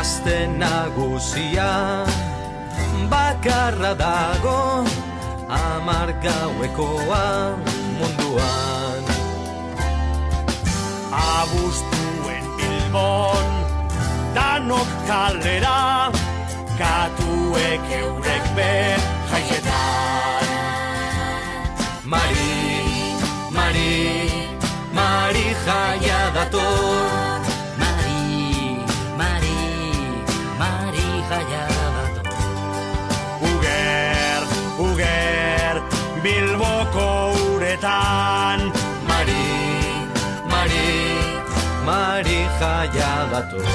Gazte nagusia bakarra dago, 10 gauekoa munduan. Abuztuen Bilbon danok kalera, katuek eurek ben jaietan. Mari, Mari, Mari jaia dator. Mari, Mari, Mari jaia dator. Uger, uger, Bilboko uretan. Mari, Mari, Mari jaia dator.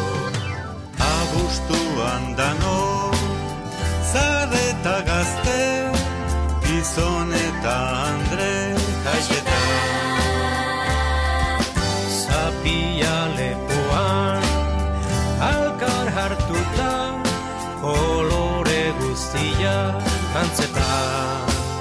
Abuztuan dano, zar eta gazte, gizon eta andre jaietan. Zapia lepoan, alkar hartuta, kolore guztia antzetan.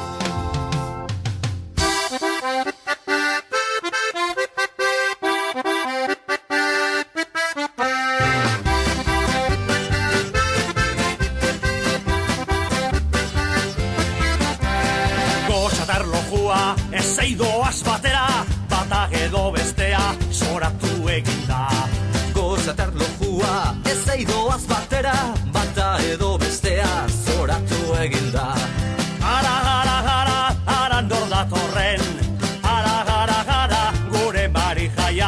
Ez eidoaz batera, bata edo bestea, zoratu eginda. Gozatar lojua, ez eidoaz batera, bata edo bestea, zoratu eginda. Ara, ara, ara, ara nor datorren, ara, ara, ara, gure Mari jaia.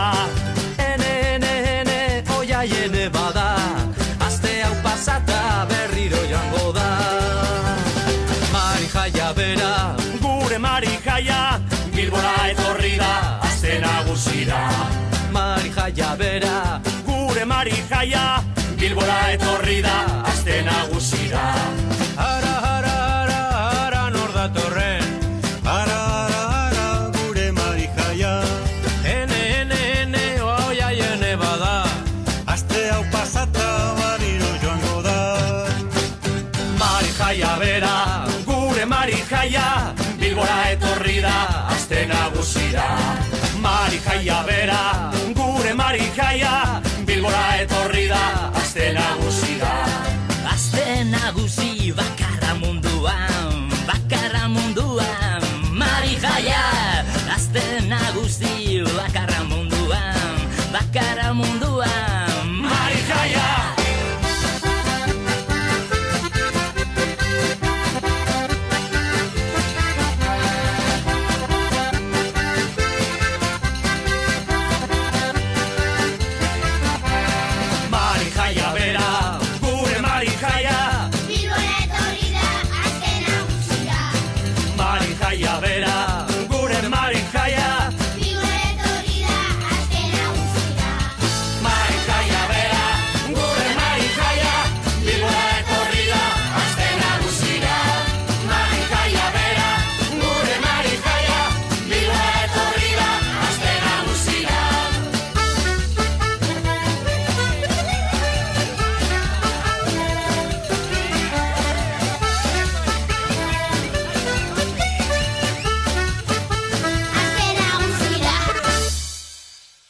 Ene, oia ene bada, aste hau pasata berriro joango da. Mari jaia bera, gure Mari jaia, Bilbora etorri da, aste nagusira. Mari jaia bera, gure Mari jaia, Bilbora etorri da, aste nagusira. Ara, ara, ara, ara nor datorren, ara, ara, ara, gure Mari jaia. ene, oia ene bada, Aste hau pasata bariro joango da. Mari jaia bera, gure Mari jaia, Bilbora etorri da, aste nagusira. Mari jaia bera, gure Mari jaia, Bilbora etorri da, aste nagusira. Aste nagusi bakarra munduan, bakarra munduan, Mari jaia. Aste nagusi bakarra munduan, bakarra munduan, Mari jaia. Mari jaia